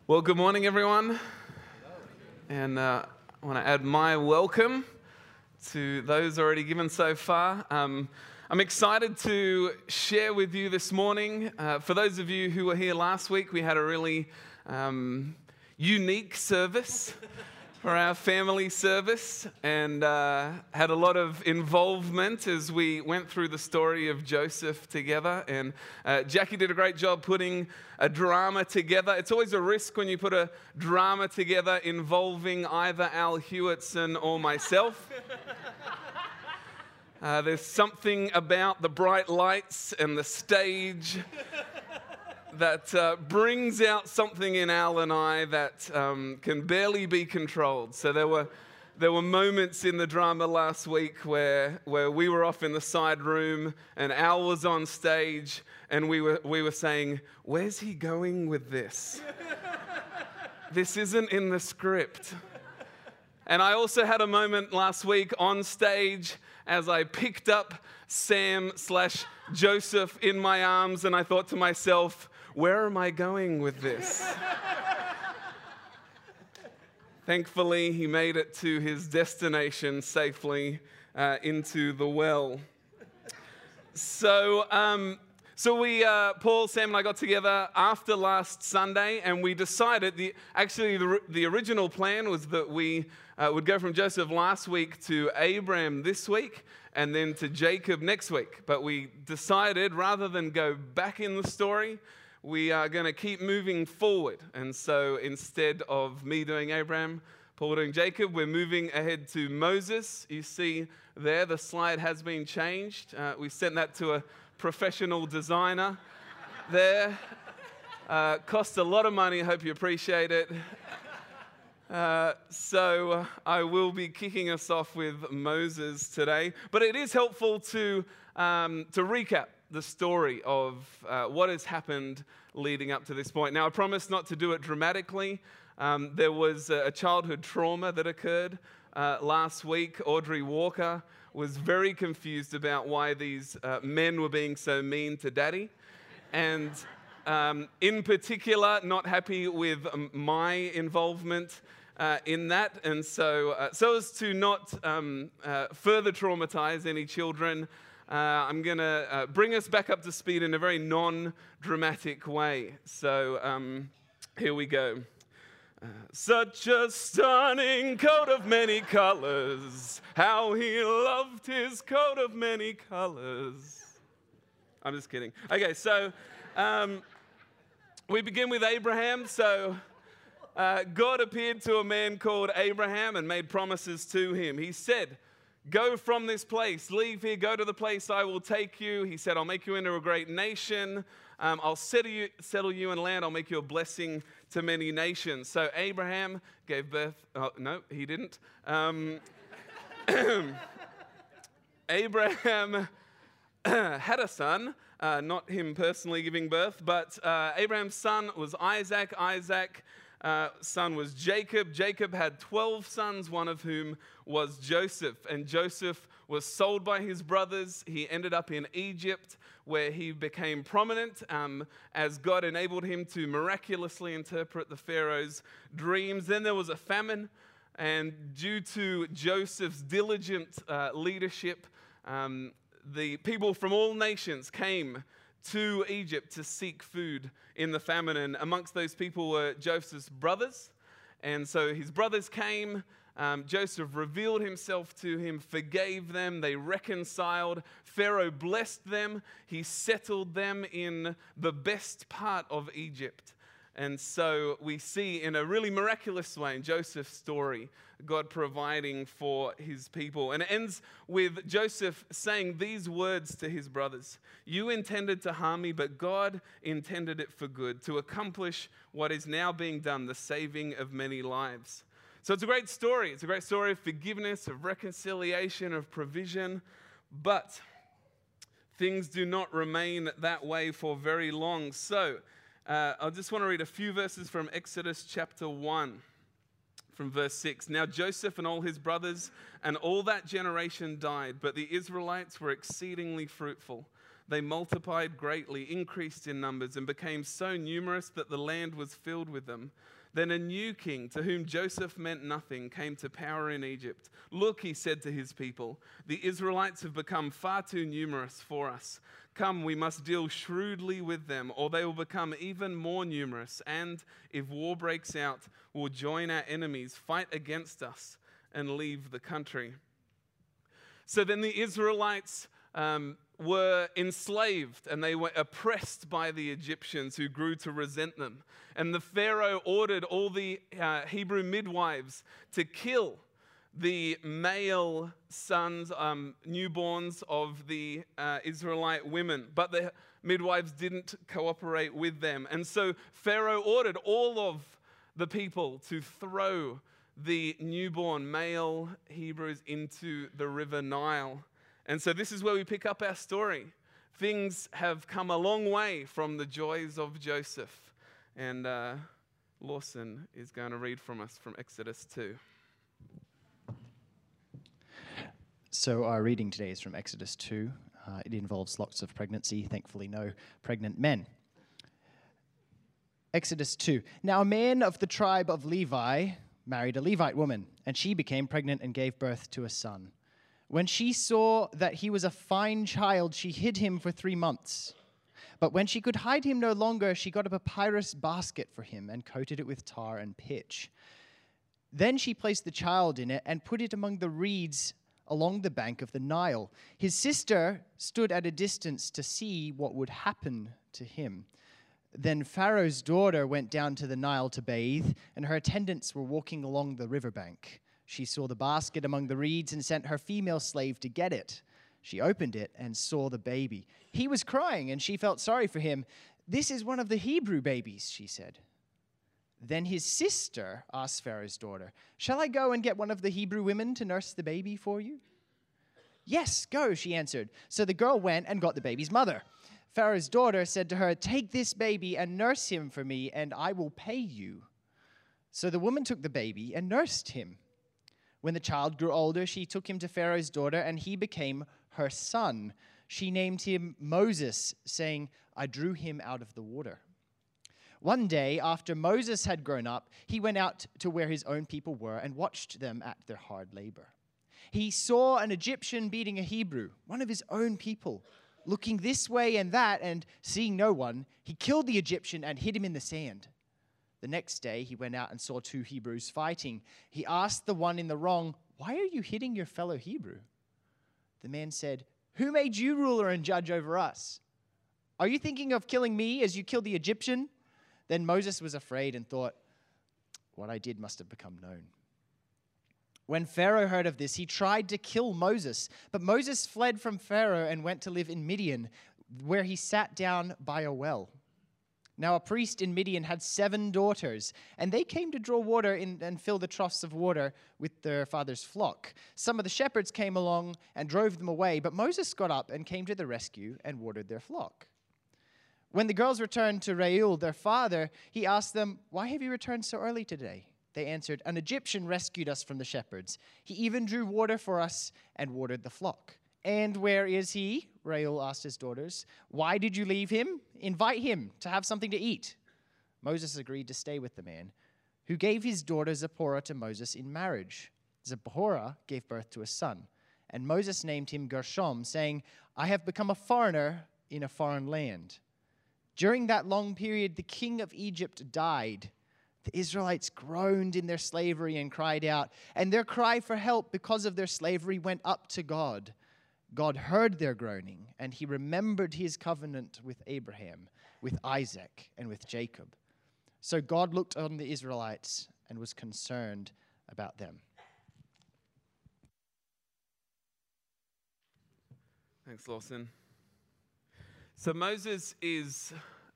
Well, good morning, everyone. And I want to add my welcome to those already given so far. I'm excited to share with you this morning. For those of you who were here last week, we had a really unique service for our family service and had a lot of involvement as we went through the story of Joseph together. And Jackie did a great job putting a drama together. It's always a risk when you put a drama together involving either Al Hewitson or myself. There's something about the bright lights and the stage that brings out something in Al and I that can barely be controlled. So there were moments in the drama last week where we were off in the side room and Al was on stage and we were saying, "Where's he going with this? This isn't in the script." And I also had a moment last week on stage as I picked up Sam/Joseph in my arms and I thought to myself, where am I going with this? Thankfully, he made it to his destination safely into the well. So Paul, Sam, and I got together after last Sunday, and we decided the original plan was that we would go from Joseph last week to Abraham this week, and then to Jacob next week. But we decided rather than go back in the story, we are going to keep moving forward. And so instead of me doing Abraham, Paul doing Jacob, we're moving ahead to Moses. You see there, the slide has been changed. We sent that to a professional designer there. Cost a lot of money. I hope you appreciate it. So I will be kicking us off with Moses today. But it is helpful to recap the story of what has happened leading up to this point. Now, I promise not to do it dramatically. There was a childhood trauma that occurred last week. Audrey Walker was very confused about why these men were being so mean to Daddy. And in particular, not happy with my involvement in that. And so as to not further traumatize any children, I'm going to bring us back up to speed in a very non-dramatic way. So here we go. Such a stunning coat of many colors, how he loved his coat of many colors. I'm just kidding. Okay, so we begin with Abraham. So God appeared to a man called Abraham and made promises to him. He said, "Go from this place, leave here, go to the place I will take you." He said, "I'll make you into a great nation. I'll settle you in land. I'll make you a blessing to many nations." So Abraham gave birth. Oh, no, he didn't. Abraham had a son, not him personally giving birth, but Abraham's son was Isaac. Isaac's son was Jacob. Jacob had 12 sons, one of whom was Joseph. And Joseph was sold by his brothers. He ended up in Egypt, where he became prominent as God enabled him to miraculously interpret the Pharaoh's dreams. Then there was a famine, and due to Joseph's diligent leadership, the people from all nations came to Egypt to seek food in the famine. And amongst those people were Joseph's brothers. And so his brothers came. Joseph revealed himself to him, forgave them, they reconciled. Pharaoh blessed them. He settled them in the best part of Egypt. And so we see in a really miraculous way in Joseph's story, God providing for his people. And it ends with Joseph saying these words to his brothers: "You intended to harm me, but God intended it for good, to accomplish what is now being done, the saving of many lives." So it's a great story. It's a great story of forgiveness, of reconciliation, of provision. But things do not remain that way for very long. So I just want to read a few verses from Exodus chapter 1, from verse 6. "Now Joseph and all his brothers and all that generation died, but the Israelites were exceedingly fruitful. They multiplied greatly, increased in numbers, and became so numerous that the land was filled with them. Then a new king, to whom Joseph meant nothing, came to power in Egypt. Look, he said to his people, the Israelites have become far too numerous for us. Come, we must deal shrewdly with them, or they will become even more numerous. And if war breaks out, we'll join our enemies, fight against us, and leave the country. So then the Israelites were enslaved, and they were oppressed by the Egyptians, who grew to resent them. And the Pharaoh ordered all the Hebrew midwives to kill the male sons, newborns of the Israelite women. But the midwives didn't cooperate with them. And so Pharaoh ordered all of the people to throw the newborn male Hebrews into the river Nile. And so this is where we pick up our story. Things have come a long way from the joys of Joseph. And Lawson is going to read from us from Exodus 2. So our reading today is from Exodus 2. It involves lots of pregnancy, thankfully no pregnant men. Exodus 2. Now a man of the tribe of Levi married a Levite woman, and she became pregnant and gave birth to a son. When she saw that he was a fine child, she hid him for 3 months. But when she could hide him no longer, she got a papyrus basket for him and coated it with tar and pitch. Then she placed the child in it and put it among the reeds along the bank of the Nile. His sister stood at a distance to see what would happen to him. Then Pharaoh's daughter went down to the Nile to bathe, and her attendants were walking along the riverbank. She saw the basket among the reeds and sent her female slave to get it. She opened it and saw the baby. He was crying, and she felt sorry for him. "This is one of the Hebrew babies," she said. Then his sister asked Pharaoh's daughter, "Shall I go and get one of the Hebrew women to nurse the baby for you?" "Yes, go," she answered. So the girl went and got the baby's mother. Pharaoh's daughter said to her, "Take this baby and nurse him for me, and I will pay you." So the woman took the baby and nursed him. When the child grew older, she took him to Pharaoh's daughter, and he became her son. She named him Moses, saying, "I drew him out of the water." One day, after Moses had grown up, he went out to where his own people were and watched them at their hard labor. He saw an Egyptian beating a Hebrew, one of his own people. Looking this way and that and seeing no one, he killed the Egyptian and hid him in the sand. The next day, he went out and saw 2 Hebrews fighting. He asked the one in the wrong, "Why are you hitting your fellow Hebrew?" The man said, "Who made you ruler and judge over us? Are you thinking of killing me as you killed the Egyptian?" Then Moses was afraid and thought, "What I did must have become known." When Pharaoh heard of this, he tried to kill Moses. But Moses fled from Pharaoh and went to live in Midian, where he sat down by a well. Now a priest in Midian had 7 daughters, and they came to draw water and fill the troughs of water with their father's flock. Some of the shepherds came along and drove them away, but Moses got up and came to the rescue and watered their flock. When the girls returned to Reuel, their father, he asked them, "Why have you returned so early today?" They answered, "An Egyptian rescued us from the shepherds. He even drew water for us and watered the flock." "And where is he?" Reuel asked his daughters. "Why did you leave him? Invite him to have something to eat." Moses agreed to stay with the man, who gave his daughter Zipporah to Moses in marriage. Zipporah gave birth to a son, and Moses named him Gershom, saying, "I have become a foreigner in a foreign land." During that long period, the king of Egypt died. The Israelites groaned in their slavery and cried out, and their cry for help because of their slavery went up to God. God heard their groaning, and he remembered his covenant with Abraham, with Isaac, and with Jacob. So God looked on the Israelites and was concerned about them. Thanks, Lawson. So Moses is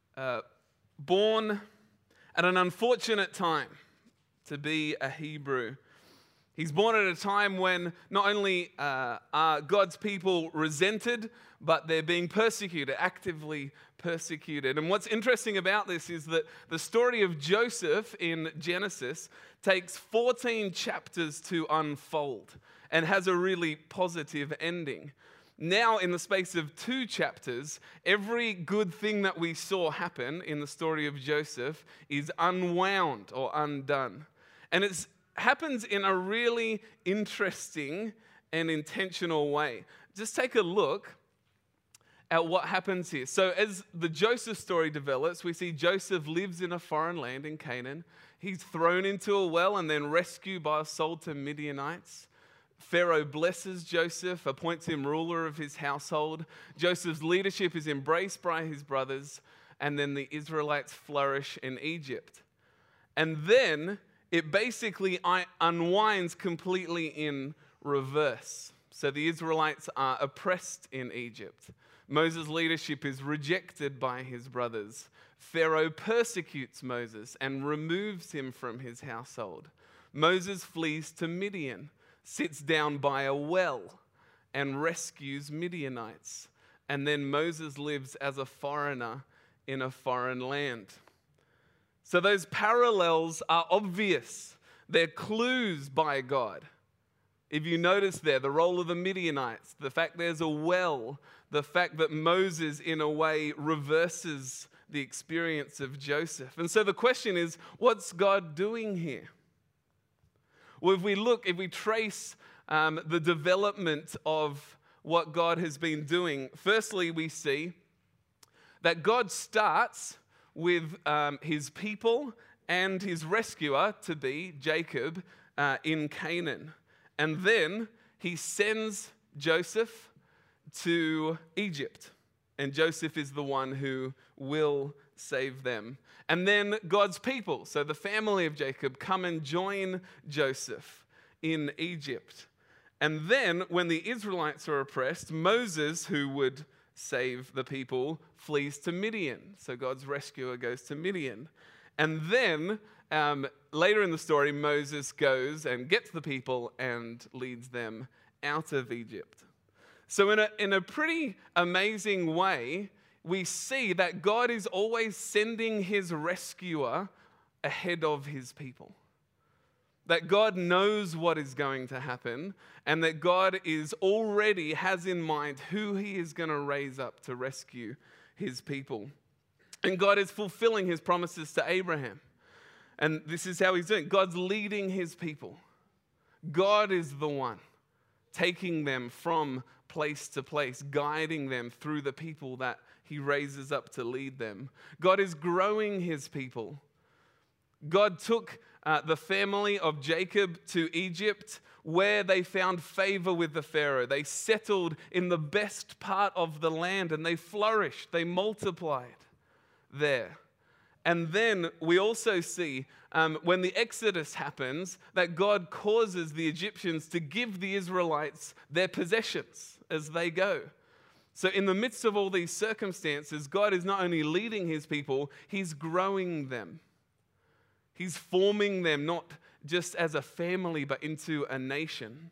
born at an unfortunate time to be a Hebrew. He's born at a time when not only are God's people resented, but they're being persecuted, actively persecuted. And what's interesting about this is that the story of Joseph in Genesis takes 14 chapters to unfold and has a really positive ending. now in the space of 2 chapters, every good thing that we saw happen in the story of Joseph is unwound or undone. And it happens in a really interesting and intentional way. Just take a look at what happens here. So as the Joseph story develops, we see Joseph lives in a foreign land in Canaan. He's thrown into a well and then rescued by a sold to Midianites. Pharaoh blesses Joseph, appoints him ruler of his household. Joseph's leadership is embraced by his brothers, and then the Israelites flourish in Egypt. And then it basically unwinds completely in reverse. So the Israelites are oppressed in Egypt. Moses' leadership is rejected by his brothers. Pharaoh persecutes Moses and removes him from his household. Moses flees to Midian, sits down by a well, and rescues Midianites. And then Moses lives as a foreigner in a foreign land. So those parallels are obvious. They're clues by God. If you notice there, the role of the Midianites, the fact there's a well, the fact that Moses, in a way, reverses the experience of Joseph. And so the question is, what's God doing here? Well, if we trace the development of what God has been doing, firstly, we see that God starts with his people and his rescuer to be Jacob in Canaan. And then he sends Joseph to Egypt. And Joseph is the one who will save them. And then God's people, so the family of Jacob, come and join Joseph in Egypt. And then when the Israelites are oppressed, Moses, who would save the people, flees to Midian. So God's rescuer goes to Midian. And then later in the story, Moses goes and gets the people and leads them out of Egypt. So in a pretty amazing way, we see that God is always sending his rescuer ahead of his people. That God knows what is going to happen, and that God already has in mind who he is going to raise up to rescue his people. And God is fulfilling his promises to Abraham. And this is how he's doing. God's leading his people. God is the one taking them from place to place, guiding them through the people that he raises up to lead them. God is growing his people. God took the family of Jacob to Egypt, where they found favor with the Pharaoh. They settled in the best part of the land, and they flourished. They multiplied there. And then we also see when the Exodus happens that God causes the Egyptians to give the Israelites their possessions as they go. So in the midst of all these circumstances, God is not only leading his people, he's growing them. He's forming them not just as a family, but into a nation.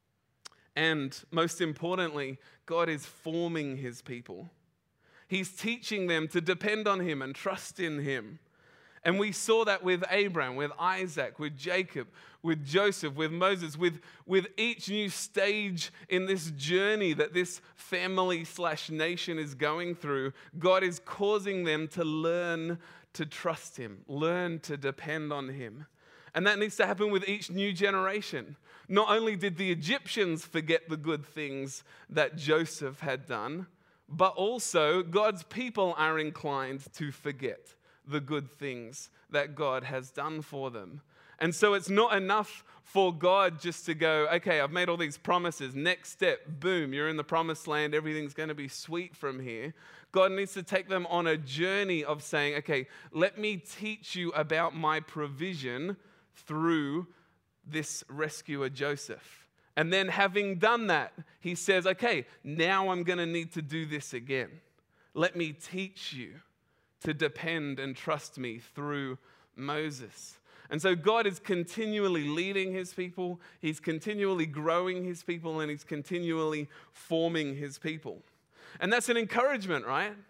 And most importantly, God is forming his people. He's teaching them to depend on him and trust in him. And we saw that with Abraham, with Isaac, with Jacob, with Joseph, with Moses, with each new stage in this journey that this family/nation is going through. God is causing them to learn to trust him, learn to depend on him. And that needs to happen with each new generation. Not only did the Egyptians forget the good things that Joseph had done, but also God's people are inclined to forget the good things that God has done for them. And so it's not enough for God just to go, okay, I've made all these promises. Next step, boom, you're in the promised land. Everything's going to be sweet from here. God needs to take them on a journey of saying, okay, let me teach you about my provision through this rescuer Joseph. And then having done that, he says, okay, now I'm going to need to do this again. Let me teach you to depend and trust me through Moses. And so God is continually leading his people, he's continually growing his people, and he's continually forming his people. And that's an encouragement, right?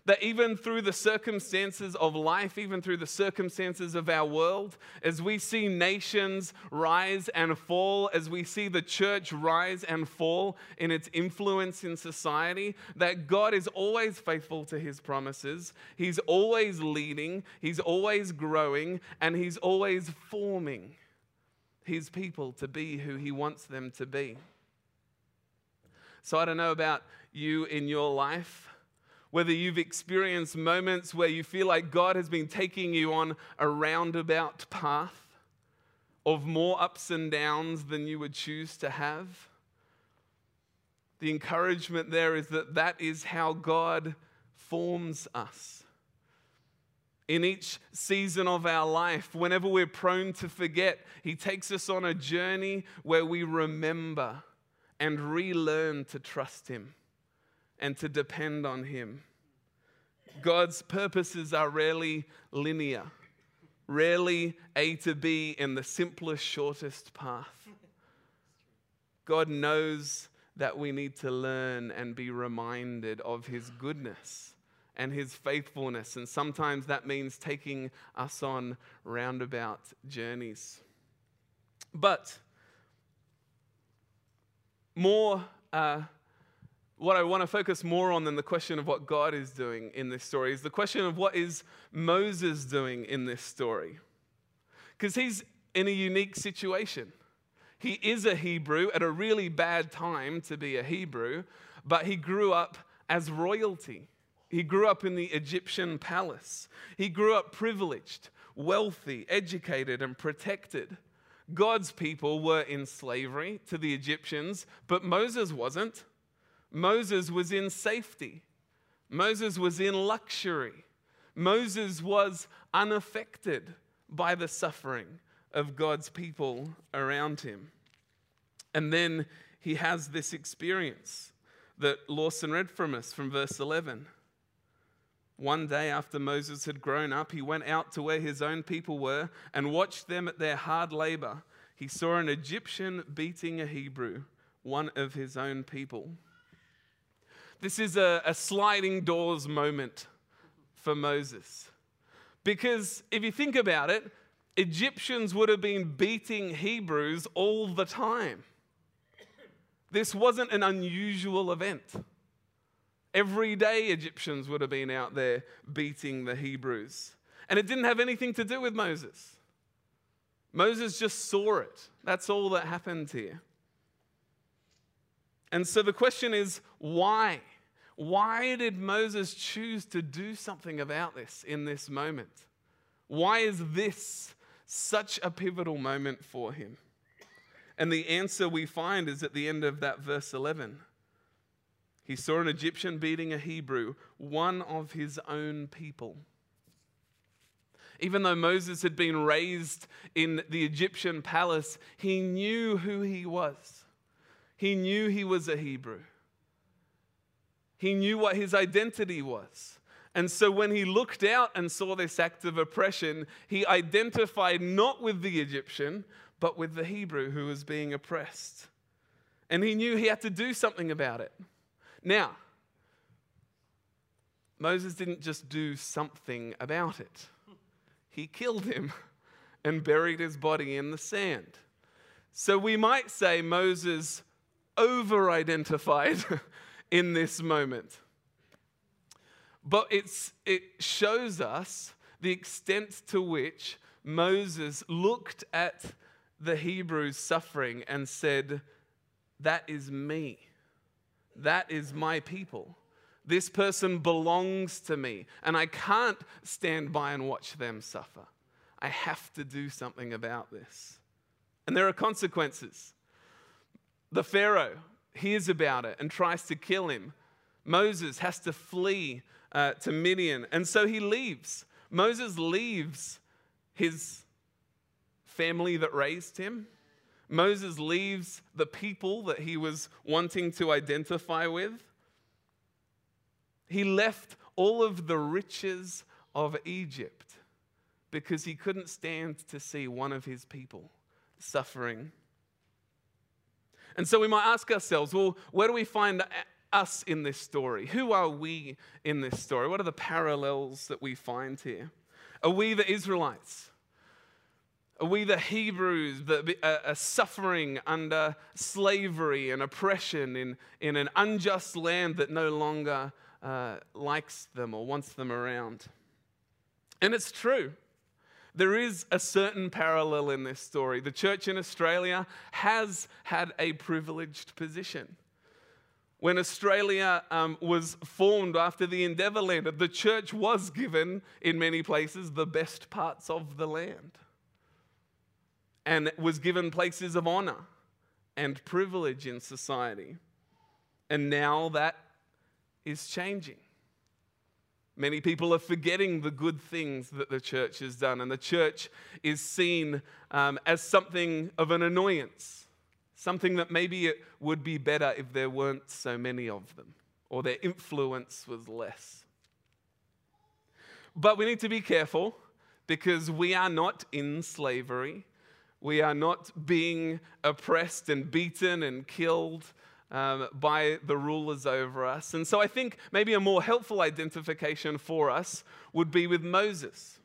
That even through the circumstances of life, even through the circumstances of our world, as we see nations rise and fall, as we see the church rise and fall in its influence in society, that God is always faithful to his promises. He's always leading, he's always growing, and he's always forming his people to be who he wants them to be. So I don't know about you in your life, whether you've experienced moments where you feel like God has been taking you on a roundabout path of more ups and downs than you would choose to have. The encouragement there is that that is how God forms us. In each season of our life, whenever we're prone to forget, he takes us on a journey where we remember and relearn to trust him and to depend on him. God's purposes are rarely linear, rarely A to B in the simplest, shortest path. God knows that we need to learn and be reminded of his goodness and his faithfulness, and sometimes that means taking us on roundabout journeys. But what I want to focus more on than the question of what God is doing in this story is the question of what is Moses doing in this story. Because he's in a unique situation. He is a Hebrew at a really bad time to be a Hebrew, but he grew up as royalty. He grew up in the Egyptian palace. He grew up privileged, wealthy, educated, and protected. God's people were in slavery to the Egyptians, but Moses wasn't. Moses was in safety. Moses was in luxury. Moses was unaffected by the suffering of God's people around him. And then he has this experience that Lawson read from us from verse 11. One day after Moses had grown up, he went out to where his own people were and watched them at their hard labor. He saw an Egyptian beating a Hebrew, one of his own people. This is a sliding doors moment for Moses. Because if you think about it, Egyptians would have been beating Hebrews all the time. This wasn't an unusual event. Every day Egyptians would have been out there beating the Hebrews. And it didn't have anything to do with Moses. Moses just saw it. That's all that happened here. And so the question is, why? Why did Moses choose to do something about this in this moment? Why is this such a pivotal moment for him? And the answer we find is at the end of that verse 11. He saw an Egyptian beating a Hebrew, one of his own people. Even though Moses had been raised in the Egyptian palace, he knew who he was. He knew he was a Hebrew. He knew what his identity was. And so when he looked out and saw this act of oppression, he identified not with the Egyptian, but with the Hebrew who was being oppressed. And he knew he had to do something about it. Now, Moses didn't just do something about it. He killed him and buried his body in the sand. So we might say Moses over-identified in this moment. But it shows us the extent to which Moses looked at the Hebrews suffering and said, that is me. That is my people. This person belongs to me, and I can't stand by and watch them suffer. I have to do something about this. And there are consequences. The Pharaoh hears about it and tries to kill him. Moses has to flee to Midian, and so he leaves. Moses leaves his family that raised him. Moses leaves the people that he was wanting to identify with. He left all of the riches of Egypt because he couldn't stand to see one of his people suffering. And so we might ask ourselves, well, where do we find us in this story? Who are we in this story? What are the parallels that we find here? Are we the Israelites? Are we the Hebrews that are suffering under slavery and oppression in an unjust land that no longer likes them or wants them around? And it's true. There is a certain parallel in this story. The church in Australia has had a privileged position. When Australia was formed after the Endeavour Land, the church was given, in many places, the best parts of the land. And was given places of honor and privilege in society. And now that is changing. Many people are forgetting the good things that the church has done, and the church is seen as something of an annoyance, something that maybe it would be better if there weren't so many of them, or their influence was less. But we need to be careful, because we are not in slavery. We are not being oppressed and beaten and killed by the rulers over us. And so I think maybe a more helpful identification for us would be with Moses.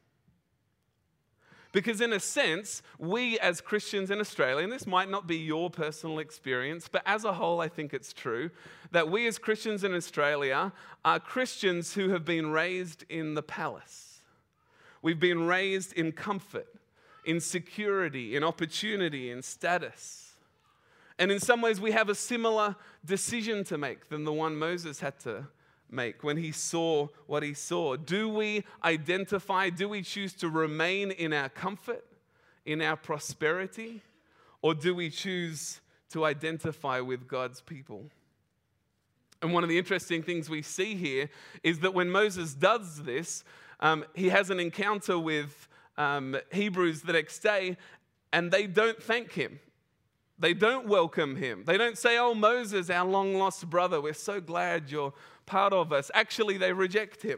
Because in a sense, we as Christians in Australia, and this might not be your personal experience, but as a whole I think it's true, that we as Christians in Australia are Christians who have been raised in the palace. We've been raised in comfort, in security, in opportunity, in status. And in some ways, we have a similar decision to make than the one Moses had to make when he saw what he saw. Do we identify, do we choose to remain in our comfort, in our prosperity, or do we choose to identify with God's people? And one of the interesting things we see here is that when Moses does this, he has an encounter with Hebrews the next day, and they don't thank him. They don't welcome him. They don't say, "Oh, Moses, our long-lost brother, we're so glad you're part of us." Actually, they reject him.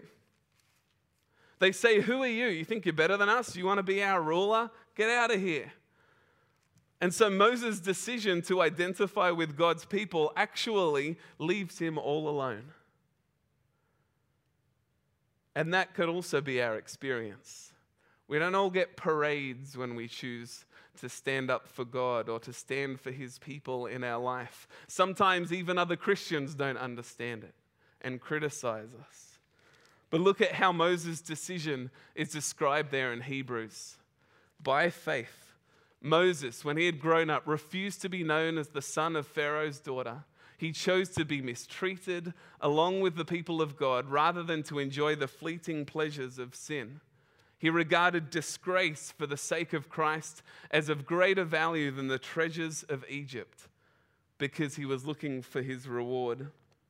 They say, "Who are you? You think you're better than us? You want to be our ruler? Get out of here." And so Moses' decision to identify with God's people actually leaves him all alone. And that could also be our experience. We don't all get parades when we choose to stand up for God or to stand for his people in our life. Sometimes even other Christians don't understand it and criticize us. But look at how Moses' decision is described there in Hebrews. By faith, Moses, when he had grown up, refused to be known as the son of Pharaoh's daughter. He chose to be mistreated along with the people of God rather than to enjoy the fleeting pleasures of sin. He regarded disgrace for the sake of Christ as of greater value than the treasures of Egypt, because he was looking for his reward.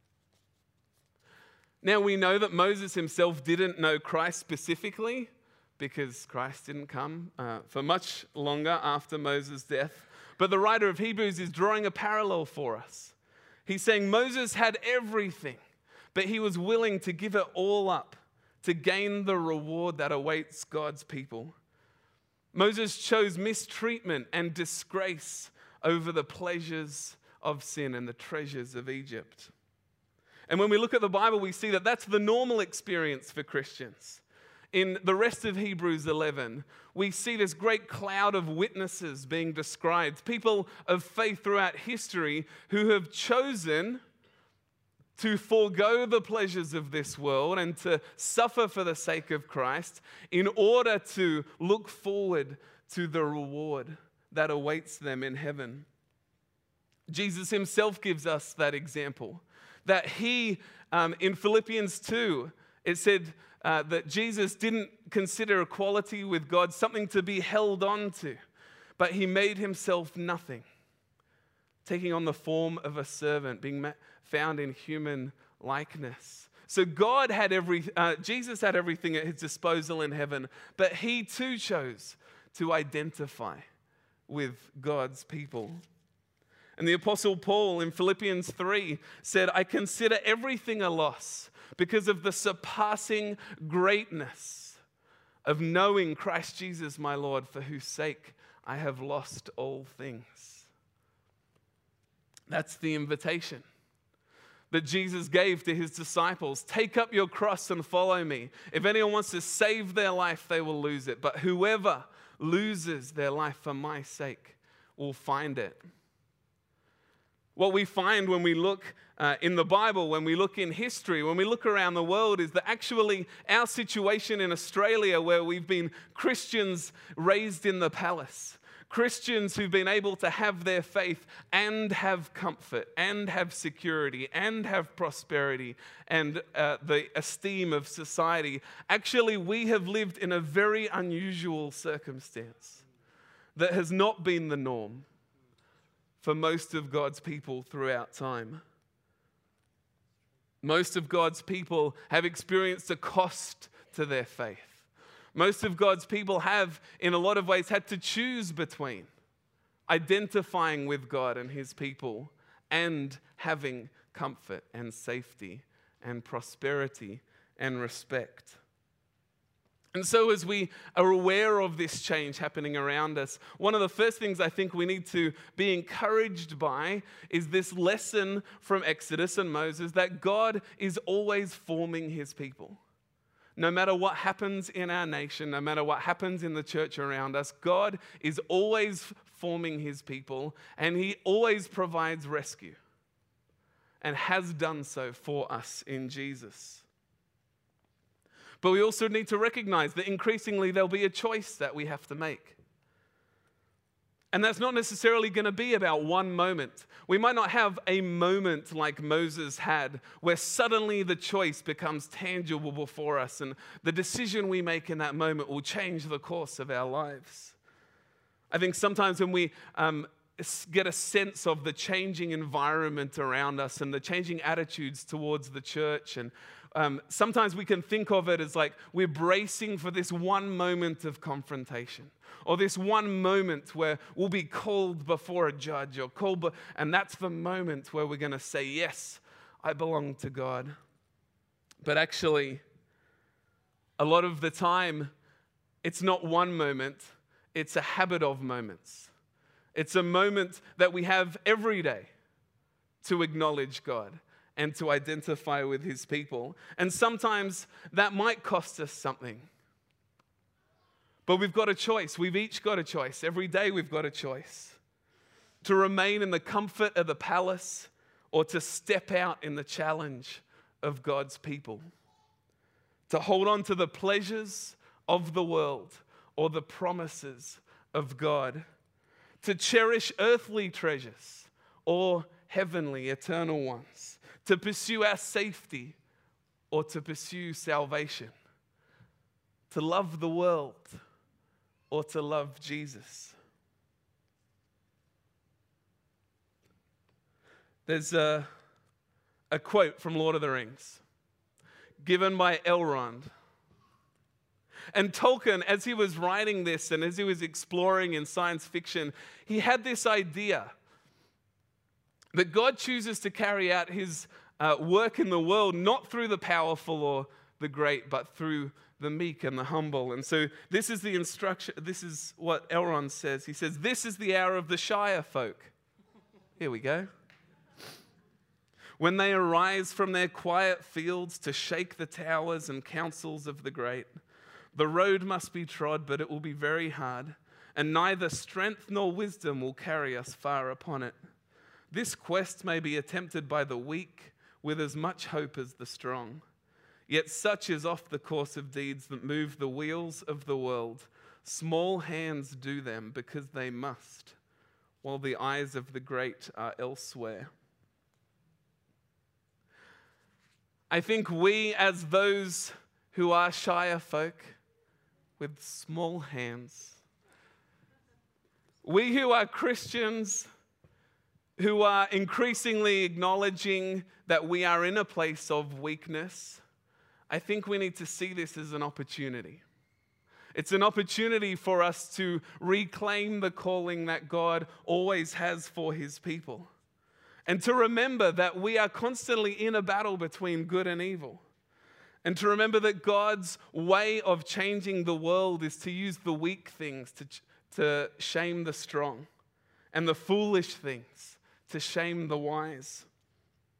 Now we know that Moses himself didn't know Christ specifically, because Christ didn't come for much longer after Moses' death. But the writer of Hebrews is drawing a parallel for us. He's saying Moses had everything, but he was willing to give it all up to gain the reward that awaits God's people. Moses chose mistreatment and disgrace over the pleasures of sin and the treasures of Egypt. And when we look at the Bible, we see that that's the normal experience for Christians. In the rest of Hebrews 11, we see this great cloud of witnesses being described, people of faith throughout history who have chosen to forego the pleasures of this world and to suffer for the sake of Christ in order to look forward to the reward that awaits them in heaven. Jesus himself gives us that example, that he, in Philippians 2, it said that Jesus didn't consider equality with God something to be held on to, but he made himself nothing, taking on the form of a servant, being found in human likeness. So Jesus had everything at his disposal in heaven, but he too chose to identify with God's people. And the Apostle Paul in Philippians 3 said, "I consider everything a loss because of the surpassing greatness of knowing Christ Jesus my Lord, for whose sake I have lost all things." That's the invitation. that Jesus gave to his disciples. Take up your cross and follow me. If anyone wants to save their life, they will lose it. But whoever loses their life for my sake will find it. What we find when we look in the Bible, when we look in history, when we look around the world, is that actually our situation in Australia, where we've been Christians raised in the palace, Christians who've been able to have their faith and have comfort and have security and have prosperity and the esteem of society, actually we have lived in a very unusual circumstance that has not been the norm for most of God's people throughout time. Most of God's people have experienced a cost to their faith. Most of God's people have, in a lot of ways, had to choose between identifying with God and his people and having comfort and safety and prosperity and respect. And so as we are aware of this change happening around us, one of the first things I think we need to be encouraged by is this lesson from Exodus and Moses that God is always forming his people. No matter what happens in our nation, no matter what happens in the church around us, God is always forming his people, and he always provides rescue and has done so for us in Jesus. But we also need to recognize that increasingly there'll be a choice that we have to make. And that's not necessarily going to be about one moment. We might not have a moment like Moses had, where suddenly the choice becomes tangible before us, and the decision we make in that moment will change the course of our lives. I think sometimes when we get a sense of the changing environment around us and the changing attitudes towards the church, and sometimes we can think of it as like we're bracing for this one moment of confrontation, or this one moment where we'll be called before a judge, or and that's the moment where we're going to say, yes, I belong to God. But actually, a lot of the time, it's not one moment, it's a habit of moments. It's a moment that we have every day to acknowledge God and to identify with his people. And sometimes that might cost us something. But we've got a choice. We've each got a choice. Every day we've got a choice. To remain in the comfort of the palace, or to step out in the challenge of God's people. To hold on to the pleasures of the world or the promises of God. To cherish earthly treasures or heavenly, eternal ones. To pursue our safety or to pursue salvation. To love the world or to love Jesus. There's a quote from Lord of the Rings given by Elrond. And Tolkien, as he was writing this and as he was exploring in science fiction, he had this idea that God chooses to carry out his work in the world not through the powerful or the great, but through the meek and the humble. And so this is the instruction. This is what Elrond says. He says, "This is the hour of the Shire folk." Here we go. "When they arise from their quiet fields to shake the towers and councils of the great. The road must be trod, but it will be very hard, and neither strength nor wisdom will carry us far upon it. This quest may be attempted by the weak with as much hope as the strong. Yet such is oft the course of deeds that move the wheels of the world. Small hands do them because they must, while the eyes of the great are elsewhere." I think we, as those who are Shire folk with small hands, we who are Christians, who are increasingly acknowledging that we are in a place of weakness, I think we need to see this as an opportunity. It's an opportunity for us to reclaim the calling that God always has for his people. And to remember that we are constantly in a battle between good and evil. And to remember that God's way of changing the world is to use the weak things to shame the strong, and the foolish things to shame the wise.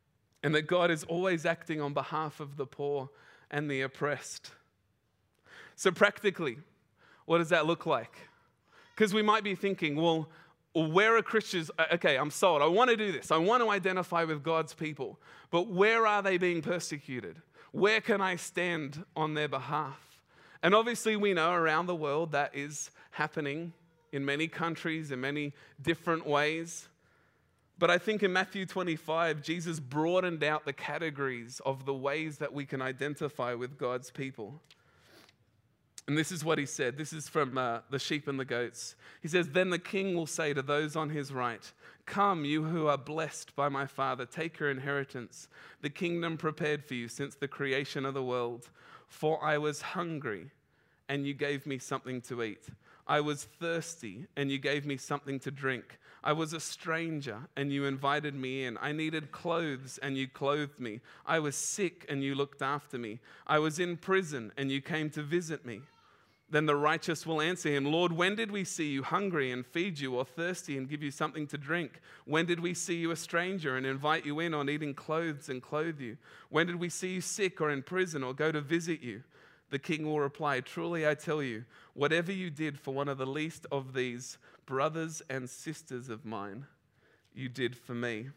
and that God is always acting on behalf of the poor and the oppressed. So practically, what does that look like? Because we might be thinking, well, where are Christians? Okay, I'm sold. I want to do this. I want to identify with God's people. But where are they being persecuted? Where can I stand on their behalf? And obviously we know around the world that is happening in many countries, in many different ways. But I think in Matthew 25, Jesus broadened out the categories of the ways that we can identify with God's people. And this is what he said. This is from the sheep and the goats. He says, "Then the king will say to those on his right, 'Come, you who are blessed by my Father, take your inheritance, the kingdom prepared for you since the creation of the world. For I was hungry, and you gave me something to eat. I was thirsty, and you gave me something to drink. I was a stranger, and you invited me in. I needed clothes, and you clothed me. I was sick, and you looked after me. I was in prison, and you came to visit me.' Then the righteous will answer him, 'Lord, when did we see you hungry and feed you, or thirsty and give you something to drink? When did we see you a stranger and invite you in, or needing clothes and clothe you? When did we see you sick or in prison or go to visit you?' The king will reply, 'Truly I tell you, whatever you did for one of the least of these brothers and sisters of mine, you did for me.'"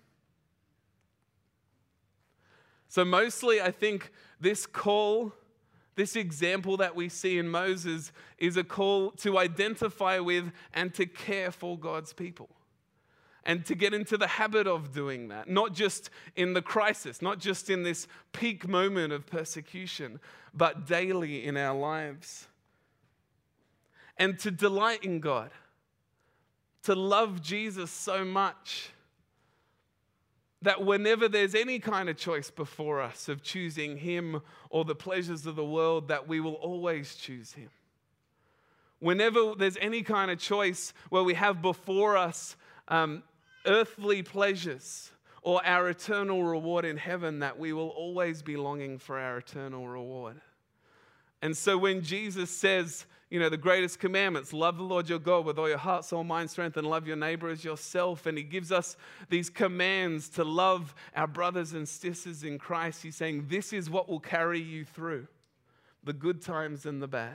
So mostly I think this call, this example that we see in Moses, is a call to identify with and to care for God's people. And to get into the habit of doing that, not just in the crisis, not just in this peak moment of persecution, but daily in our lives. And to delight in God, to love Jesus so much that whenever there's any kind of choice before us of choosing him or the pleasures of the world, that we will always choose him. Whenever there's any kind of choice where we have before us earthly pleasures or our eternal reward in heaven, that we will always be longing for our eternal reward. And so when Jesus says, the greatest commandments, love the Lord your God with all your heart, soul, mind, strength, and love your neighbor as yourself. And he gives us these commands to love our brothers and sisters in Christ. He's saying this is what will carry you through the good times and the bad.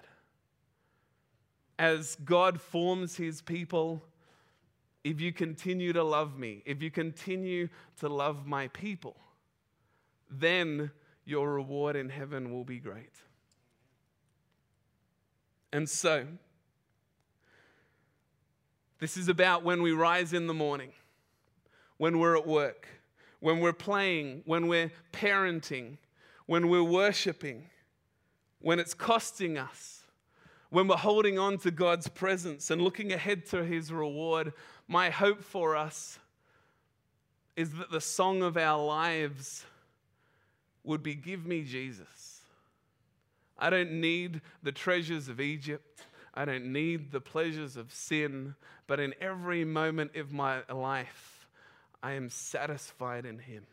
As God forms his people, if you continue to love me, if you continue to love my people, then your reward in heaven will be great. And so, this is about when we rise in the morning, when we're at work, when we're playing, when we're parenting, when we're worshiping, when it's costing us, when we're holding on to God's presence and looking ahead to his reward. My hope for us is that the song of our lives would be, "Give me Jesus." I don't need the treasures of Egypt. I don't need the pleasures of sin. But in every moment of my life, I am satisfied in him.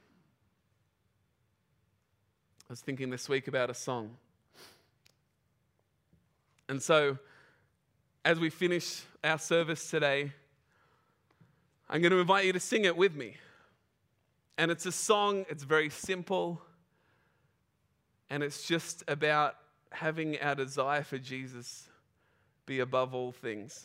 I was thinking this week about a song. And so, as we finish our service today, I'm going to invite you to sing it with me. And it's a song, it's very simple. And it's just about having our desire for Jesus be above all things.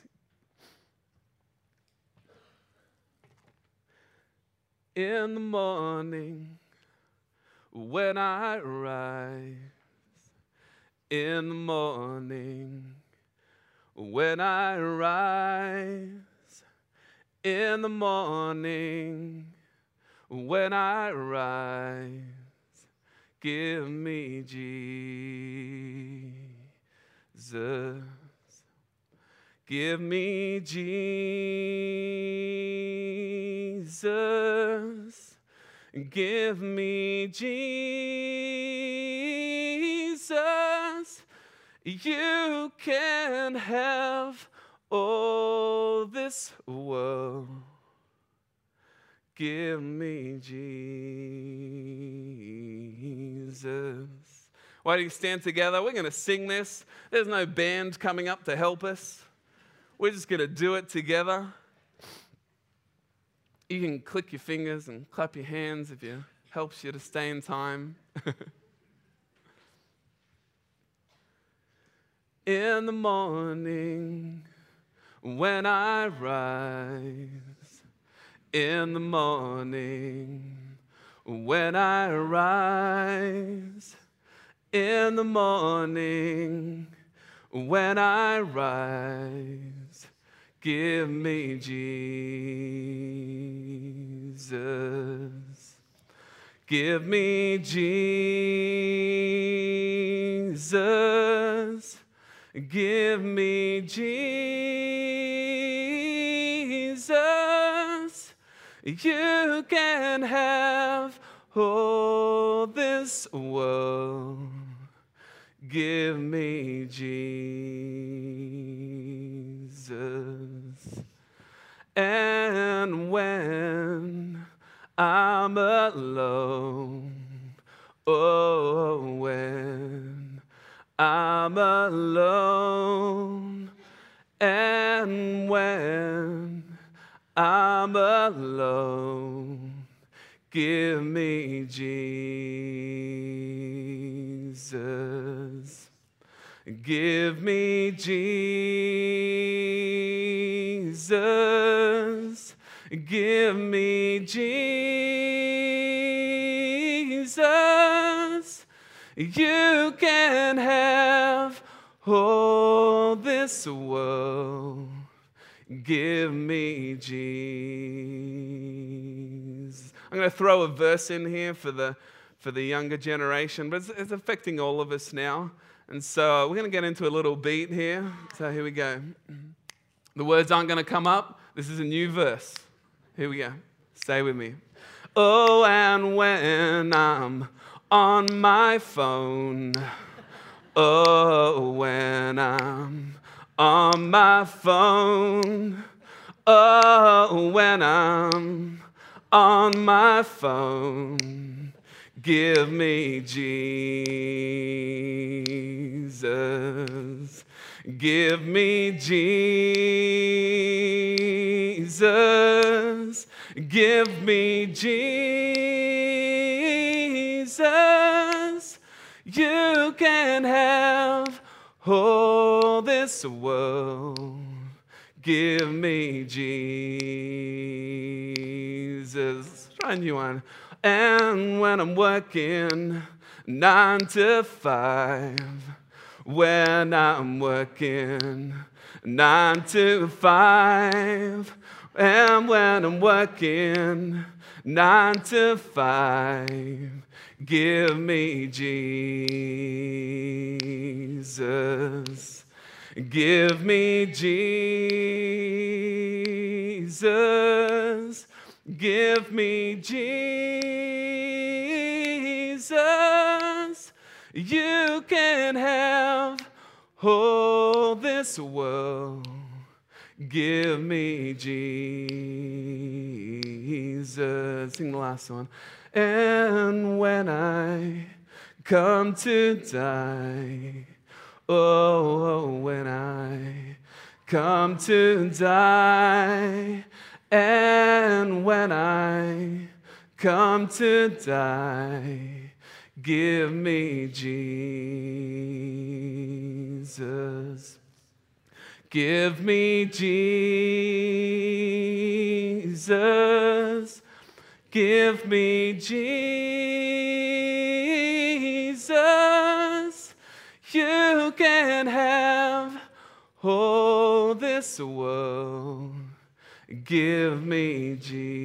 In the morning, when I rise, in the morning, when I rise, in the morning, when I rise, give me Jesus. Give me Jesus. Give me Jesus. You can have all this world. Give me Jesus. Why don't you stand together? We're going to sing this. There's no band coming up to help us. We're just going to do it together. You can click your fingers and clap your hands if you're helps you to stay in time. In the morning, when I rise, in the morning, when I rise, in the morning, when I rise, give me Jesus. Give me Jesus. Give me Jesus. You can have all this world. Give me Jesus. And when I'm alone, oh, when I'm alone, and when I'm alone, give me Jesus. Give me Jesus. Give me Jesus. You can have all this world. Give me Jesus. I'm going to throw a verse in here for the younger generation, but it's affecting all of us now. And so we're going to get into a little beat here. So here we go. The words aren't going to come up. This is a new verse. Here we go. Stay with me. Oh, and when I'm on my phone, oh, when I'm on my phone, oh, when I'm on my phone, give me Jesus. Give me Jesus. Give me Jesus. You can have all this world. Give me Jesus. Try a new one. And when I'm working 9 to 5, when I'm working 9 to 5, and when I'm working 9 to 5, give me Jesus. Give me Jesus. Give me Jesus. You can have all this world. Give me Jesus. Sing the last one. And when I come to die, oh, when I come to die, and when I come to die, give me Jesus. Give me Jesus. Give me Jesus. You can have all this world. Give me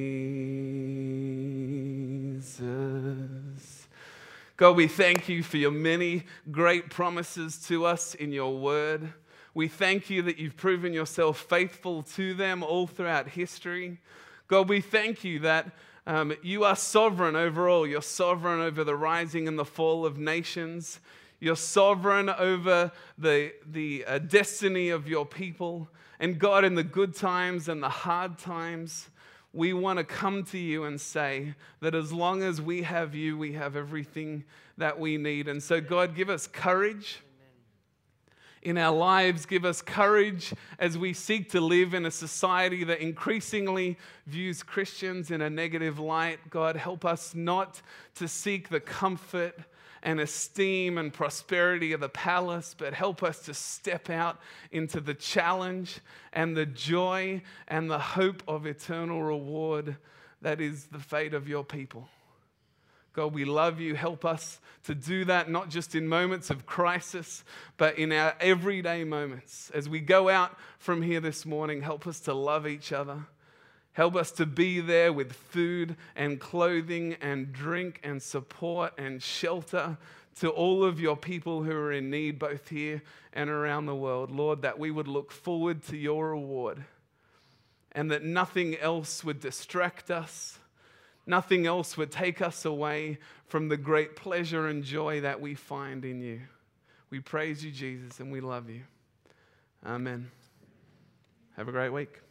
Jesus. God, we thank you for your many great promises to us in your word. We thank you that you've proven yourself faithful to them all throughout history. God, we thank you that you are sovereign over all. You're sovereign over the rising and the fall of nations. You're sovereign over the destiny of your people. And God, in the good times and the hard times, we want to come to you and say that as long as we have you, we have everything that we need. And so, God, give us courage in our lives. Give us courage as we seek to live in a society that increasingly views Christians in a negative light. God, help us not to seek the comfort and esteem and prosperity of the palace, but help us to step out into the challenge and the joy and the hope of eternal reward that is the fate of your people. God, we love you. Help us to do that, not just in moments of crisis, but in our everyday moments. As we go out from here this morning, help us to love each other. Help us to be there with food and clothing and drink and support and shelter to all of your people who are in need, both here and around the world. Lord, that we would look forward to your reward and that nothing else would distract us. Nothing else would take us away from the great pleasure and joy that we find in you. We praise you, Jesus, and we love you. Amen. Have a great week.